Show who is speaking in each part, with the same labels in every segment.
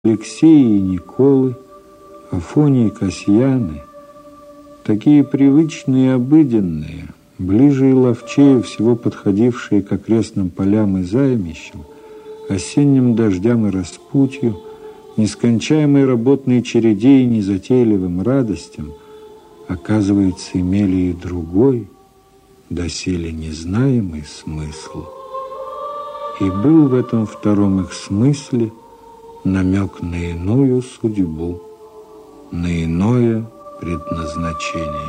Speaker 1: Алексея и Николы, Афонии и Касьяны, такие привычные и обыденные, ближе и ловчее всего подходившие к окрестным полям и займищам, осенним дождям и распутью, нескончаемой работной череде и незатейливым радостям, оказывается, имели и другой, доселе незнаемый смысл. И был в этом втором их смысле намек на иную судьбу, на иное предназначение.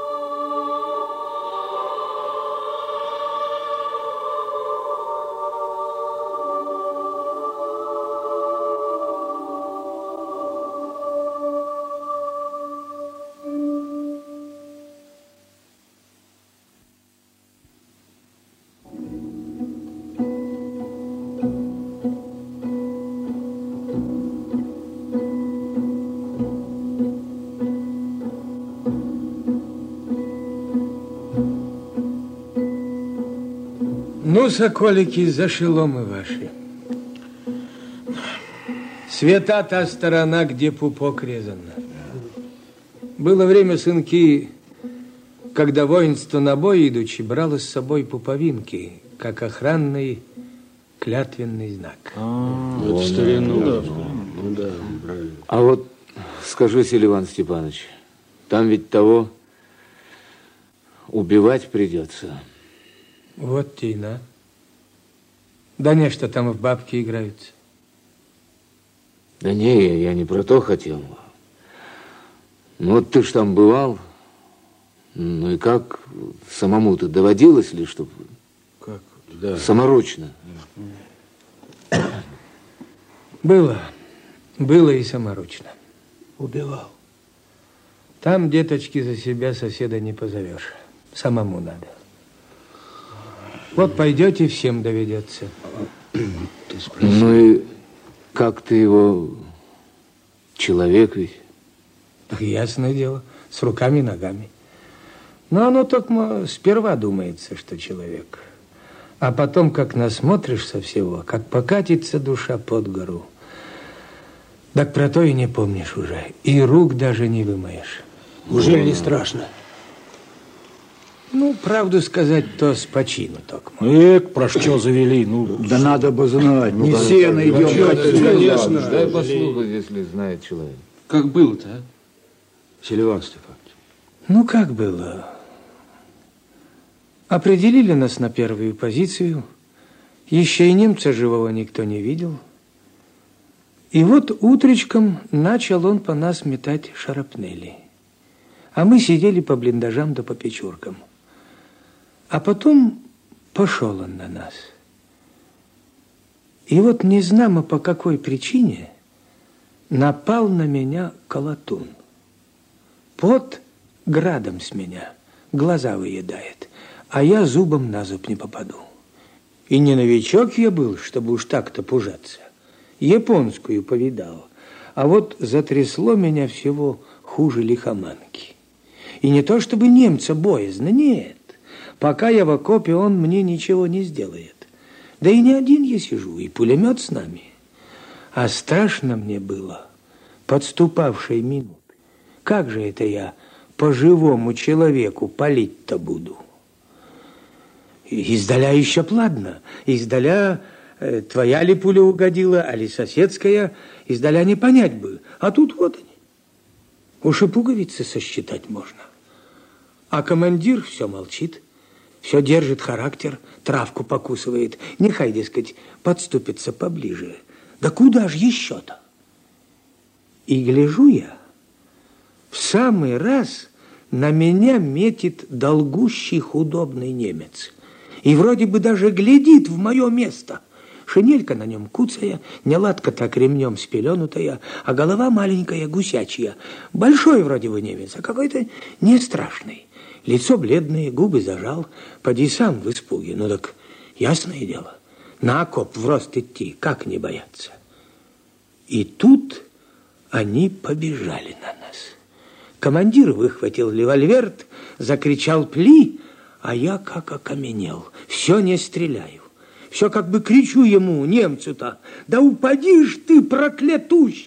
Speaker 2: Ну, соколики, за шеломы ваши. Свята та сторона, где пупок резано. Было время, сынки, когда воинство на бой идучи брало с собой пуповинки, как охранный клятвенный знак.
Speaker 3: Это старину. Ну да, правильно.
Speaker 4: А вот скажи, Селиван Степанович, там ведь того убивать придется.
Speaker 2: Вот тина. Да не, что там в бабки играются.
Speaker 4: Да не, я не про то хотел. Ну вот ты ж там бывал. Ну и как, самому-то доводилось ли, чтобы...
Speaker 3: Как? Да.
Speaker 4: Саморучно?
Speaker 2: Было и саморучно.
Speaker 3: Убивал.
Speaker 2: Там, деточки, за себя соседа не позовешь. Самому надо. Вот пойдете, всем доведется.
Speaker 4: Ну и как ты его... Человек ведь?
Speaker 2: Так ясное дело, с руками и ногами. Но оно только сперва думается, что человек. А потом, как насмотришься всего, как покатится душа под гору, так про то и не помнишь уже. И рук даже не вымоешь.
Speaker 3: Уже не страшно?
Speaker 2: Ну, правду сказать, то с почину только.
Speaker 3: Про что завели? Ну,
Speaker 5: да надо бы знать. Не все найдем.
Speaker 3: Конечно.
Speaker 4: Дай послушать, если знает человек.
Speaker 3: Как было-то, а? Селиван Степанович.
Speaker 2: Ну, как было? Определили нас на первую позицию. Еще и немца живого никто не видел. И вот утречком начал он по нас метать шарапнели. А мы сидели по блиндажам да по печуркам. А потом пошел он на нас. И вот незнамо по какой причине напал на меня колотун. Пот градом с меня, глаза выедает, а я зубом на зуб не попаду. И не новичок я был, чтобы уж так-то пужаться. Японскую повидал, а вот затрясло меня всего хуже лихоманки. И не то чтобы немца боязно, нет. Пока я в окопе, он мне ничего не сделает. Да и не один я сижу, и пулемет с нами. А страшно мне было подступавшей минуты. Как же это я по живому человеку палить-то буду? Издаля еще пладно. Издаля твоя ли пуля угодила, а ли соседская, издаля не понять бы. А тут вот они. Уж и пуговицы сосчитать можно. А командир все молчит, все держит характер, травку покусывает. Нехай, дескать, подступится поближе. Да куда ж еще-то? И гляжу я, в самый раз на меня метит долгущий худобный немец. И вроде бы даже глядит в мое место. Шинелька на нем куцая, неладка так ремнем спеленутая, а голова маленькая, гусячья. Большой вроде бы немец, а какой-то не страшный. Лицо бледное, губы зажал, поди сам в испуге. Ну так ясное дело, на окоп в рост идти, как не бояться? И тут они побежали на нас. Командир выхватил револьвер, закричал «Пли!», а я как окаменел, все не стреляю. Все как бы кричу ему, немцу-то, да упади ж ты, проклятущий!